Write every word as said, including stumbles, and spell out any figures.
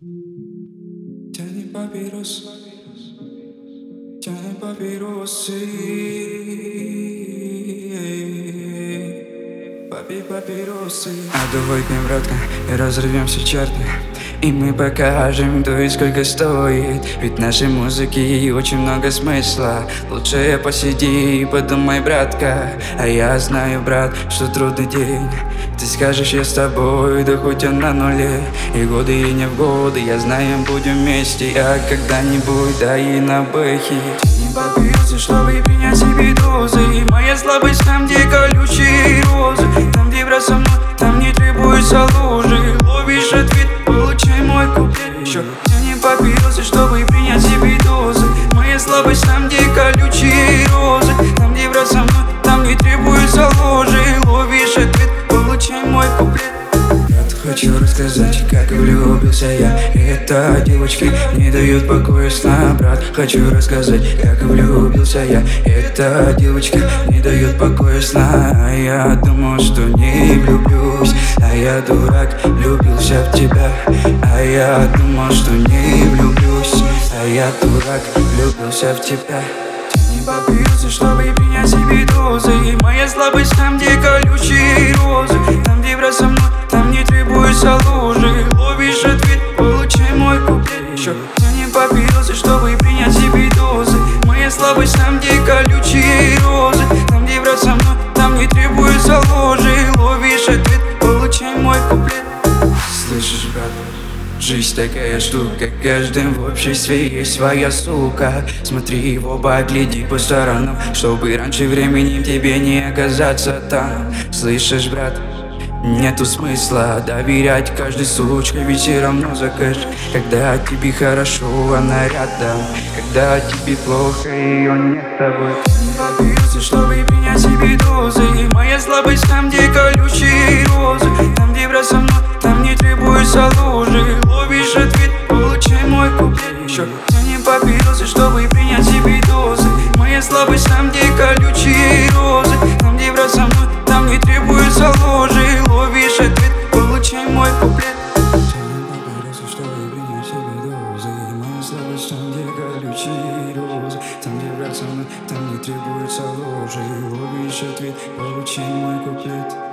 Тяни папирос, тяни папиросы. Папи папиросы. А давай пьем, братка, и разорвем все чарты. И мы покажем, кто и сколько стоит. Ведь нашей музыки очень много смысла. Лучше посиди и подумай, братка. А я знаю, брат, что трудный день. Ты скажешь, я с тобой, да хоть он на нуле. И годы, и не в годы, я знаю, будем вместе. А когда-нибудь, да и на бэхе. Не попился, чтобы принять себе дозы. Моя слабость там, где колючие розы. Там, где брат со мной, там не требуется лужи. Ловишь ответ, получай мой куплет. Еще я не попился, чтобы принять себе дозы. Моя слабость там, где колючие розы. Там, где брат со мной, там не требуется ложи. Ловишь ответ, получай мой куплет. Хочу рассказать, как влюбился я. И эта девочка не дает покоя сна, брат. Хочу рассказать, как влюбился я. И эта девочка не дает покоя сна. А я думал, что не влюблюсь. А я дурак, влюбился в тебя. А я думал, что не влюблюсь. А я дурак, влюбился в тебя. Не попился, чтобы принять себе дозы. Моя слабость там, где колючие розы. Там, где брат со мной, там не требуется лужи. Ловишь ответ, получай мой куплет. Еще я не попился, чтобы принять себе дозы. Моя слабость там, где колючие розы. Там, где брат со мной, там не требуется ложи. Ловишь ответ, получай мой куплет. Слышишь, брат? Жизнь такая штука, каждым в обществе есть своя сука. Смотри в оба, гляди по сторонам, чтобы раньше времени тебе не оказаться там. Слышишь, брат? Нету смысла доверять каждой сучке, ведь все равно закажешь. Когда тебе хорошо, она рядом. Когда тебе плохо, ее нет с тобой. Не попился, чтобы принять себе дозы. Моя слабость там, где колючие розы. Там, где брат со мной, там не требуется ложи. Ловишь ответ, получай мой куплет. Еще я не попился, чтобы принять себе дозы. Моя слабость там, где колючие розы. Там, где брат со мной, там не требуется ложи. Ловишь ответ, получай мой куплет. Чтобы принять себе дозы. Моя слабость там, где колючие розы. Там, где брат со мной, там не требуется ложи. Ловишь ответ, получай мой куплет.